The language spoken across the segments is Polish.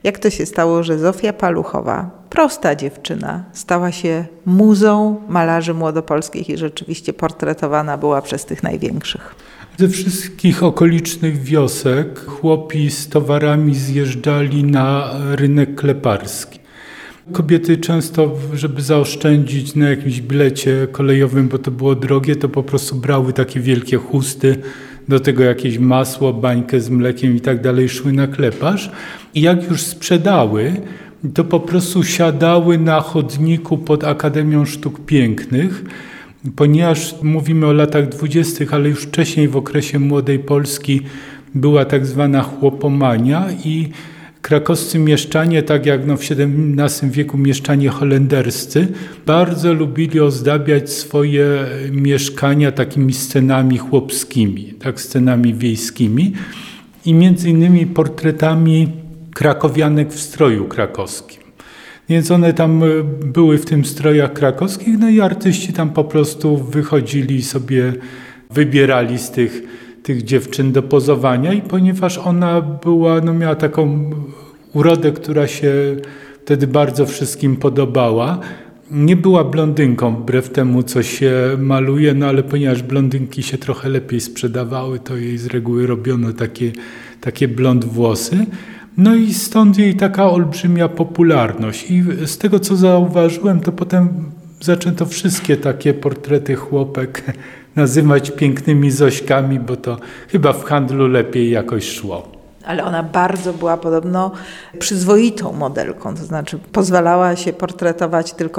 Jak to się stało, że Zofia Paluchowa, prosta dziewczyna, stała się muzą malarzy młodopolskich i rzeczywiście portretowana była przez tych największych? Ze wszystkich okolicznych wiosek chłopi z towarami zjeżdżali na rynek kleparski. Kobiety często, żeby zaoszczędzić na jakimś bilecie kolejowym, bo to było drogie, to po prostu brały takie wielkie chusty, do tego jakieś masło, bańkę z mlekiem i tak dalej, szły na kleparz. I jak już sprzedały, to po prostu siadały na chodniku pod Akademią Sztuk Pięknych, ponieważ mówimy o latach 20., ale już wcześniej w okresie Młodej Polski była tak zwana chłopomania i krakowscy mieszczanie, tak jak w XVII wieku mieszczanie holenderscy, bardzo lubili ozdabiać swoje mieszkania takimi scenami chłopskimi, tak, scenami wiejskimi i między innymi portretami krakowianek w stroju krakowskim. Więc one tam były w tym strojach krakowskich, no i artyści tam po prostu wychodzili sobie, wybierali z tych dziewczyn do pozowania i ponieważ ona była, miała taką urodę, która się wtedy bardzo wszystkim podobała, nie była blondynką wbrew temu, co się maluje, ale ponieważ blondynki się trochę lepiej sprzedawały, to jej z reguły robiono takie blond włosy. No i stąd jej taka olbrzymia popularność. I z tego, co zauważyłem, to potem zaczęto wszystkie takie portrety chłopek nazywać pięknymi Zośkami, bo to chyba w handlu lepiej jakoś szło. Ale ona bardzo była podobno przyzwoitą modelką, to znaczy pozwalała się portretować tylko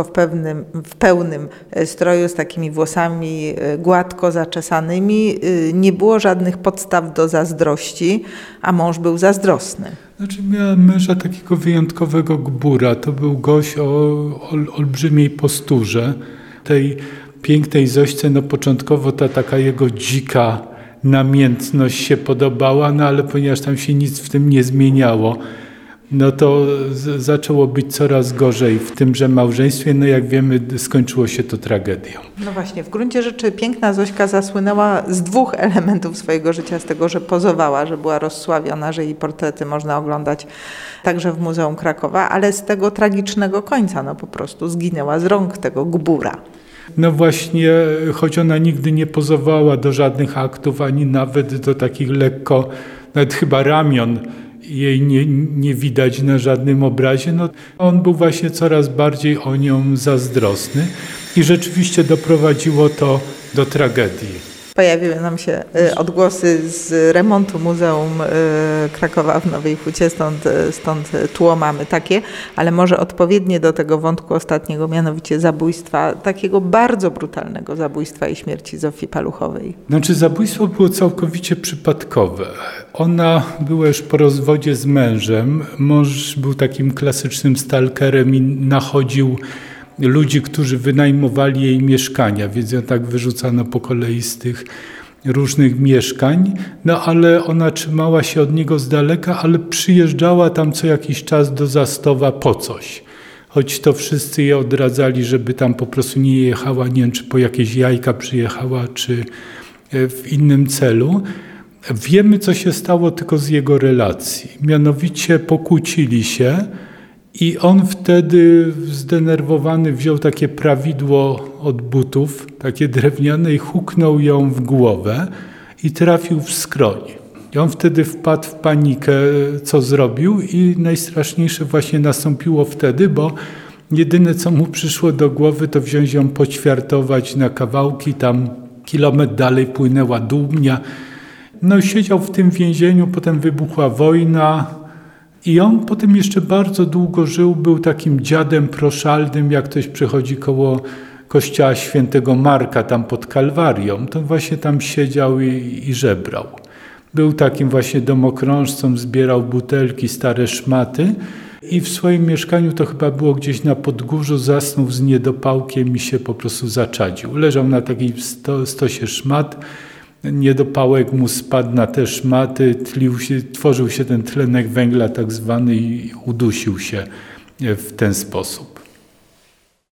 w pełnym stroju z takimi włosami gładko zaczesanymi. Nie było żadnych podstaw do zazdrości, a mąż był zazdrosny. Znaczy miała męża takiego wyjątkowego gbura. To był gość o olbrzymiej posturze. Tej pięknej Zośce, początkowo ta taka jego dzika namiętność się podobała, ale ponieważ tam się nic w tym nie zmieniało, to zaczęło być coraz gorzej w tymże małżeństwie. Jak wiemy, skończyło się to tragedią. No właśnie, w gruncie rzeczy piękna Zośka zasłynęła z dwóch elementów swojego życia, z tego, że pozowała, że była rozsławiona, że jej portrety można oglądać także w Muzeum Krakowa, ale z tego tragicznego końca, po prostu zginęła z rąk tego gbura. No właśnie, choć ona nigdy nie pozowała do żadnych aktów, ani nawet do takich lekko, nawet chyba ramion jej nie widać na żadnym obrazie, on był właśnie coraz bardziej o nią zazdrosny i rzeczywiście doprowadziło to do tragedii. Pojawiły nam się odgłosy z remontu Muzeum Krakowa w Nowej Hucie, stąd tło mamy takie, ale może odpowiednie do tego wątku ostatniego, mianowicie zabójstwa, takiego bardzo brutalnego zabójstwa i śmierci Zofii Paluchowej. Zabójstwo było całkowicie przypadkowe. Ona była już po rozwodzie z mężem. Mąż był takim klasycznym stalkerem i nachodził ludzi, którzy wynajmowali jej mieszkania, więc ją tak wyrzucano po kolei z tych różnych mieszkań, ale ona trzymała się od niego z daleka, ale przyjeżdżała tam co jakiś czas do Zastowa po coś. Choć to wszyscy je odradzali, żeby tam po prostu nie jechała, nie wiem, czy po jakieś jajka przyjechała, czy w innym celu. Wiemy, co się stało tylko z jego relacji. Mianowicie pokłócili się, i on wtedy zdenerwowany wziął takie prawidło od butów, takie drewniane i huknął ją w głowę i trafił w skroń. I on wtedy wpadł w panikę, co zrobił i najstraszniejsze właśnie nastąpiło wtedy, bo jedyne co mu przyszło do głowy to wziąć ją, poćwiartować na kawałki, tam kilometr dalej płynęła Dumnia. Siedział w tym więzieniu, potem wybuchła wojna. I on potem jeszcze bardzo długo żył, był takim dziadem proszalnym, jak ktoś przechodzi koło kościoła świętego Marka tam pod Kalwarią, to właśnie tam siedział i żebrał. Był takim właśnie domokrążcą, zbierał butelki, stare szmaty i w swoim mieszkaniu, to chyba było gdzieś na Podgórzu, zasnął z niedopałkiem i się po prostu zaczadził. Leżał na takim stosie szmat, niedopałek mu spadł na te szmaty, tworzył się ten tlenek węgla tak zwany i udusił się w ten sposób.